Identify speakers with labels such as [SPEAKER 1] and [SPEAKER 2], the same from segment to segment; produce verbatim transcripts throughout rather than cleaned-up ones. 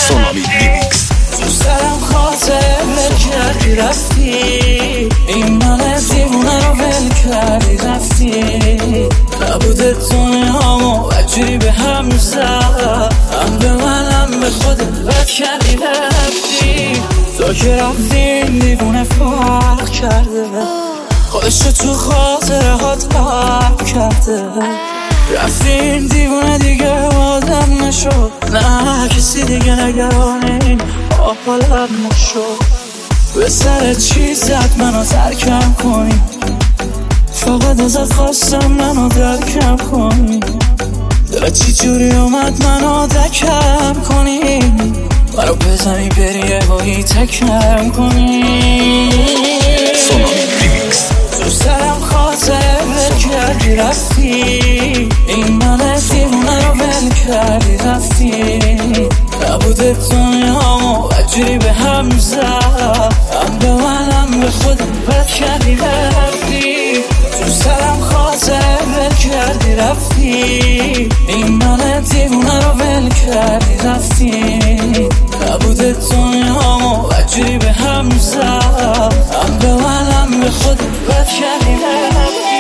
[SPEAKER 1] سونامی ریمیکس.
[SPEAKER 2] تو سرم خاطره ول کردی رفتی، این من دیوونه رو ول کردی رفتی. نبوده دنیامو وجوری به هم زد، هم به من هم به خودت بد کردی رفتی. تو که رفتی این دیوونه فرق کرده، خودشو تو خاطره هات غرق کرده. رفتی این دیوونه دیگه آدم نشد، نه کسی دیگه نگران این حالت نشد. به سر چی زد منو ترکم کنی، فقط ازت خواستم منو درکم کنی. دلت چی جوری اومد منو دکم کنی، منو بزنی بری بایی تکم کنی.
[SPEAKER 1] سونامی ریمیکس.
[SPEAKER 2] تو سرم خاطره ول کردی رفتی، این من دیوونه رو ول کردی رفتی. نبوده دنیامو وجوری به هم زد، هم به من هم به خودت بد کردی رفتی. تو سرم خاطره ول کردی رفتی، این من دیوونه رو ول کردی رفتی. نبوده دنیامو وجوری به هم زد، هم به من هم به خودت بد کردی رفتی.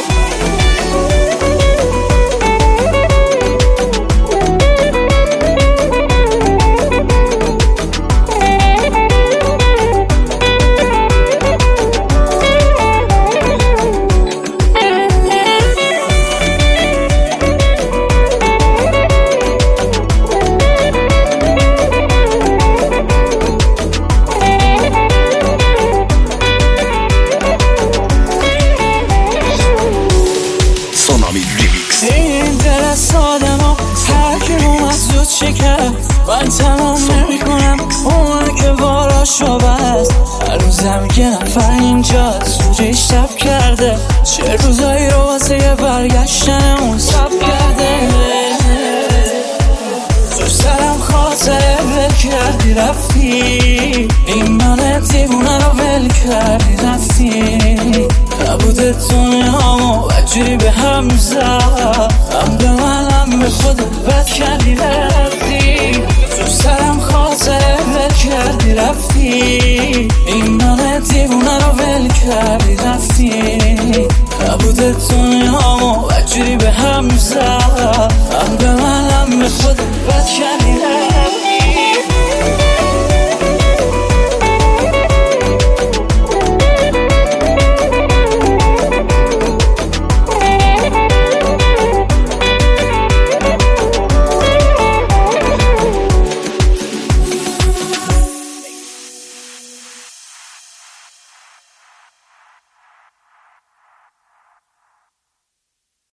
[SPEAKER 2] این دل سادم و هر کی اومد زود شکست، من تمام نمی کنم اون که باراشو بست. هر روزم یه نفر اینجا زودش شب کرده، چه روزایی رو واسه یه برگشتن اون سب کرده. تو سرم خاطره ول کردی رفتی، این من دیوونه رو ول کردی رفتی. نبوده دنیامو وجوری به هم زد، هم به من هم به خودت بد کردی رفتی. تو سرم خاطره ول کردی رفتی،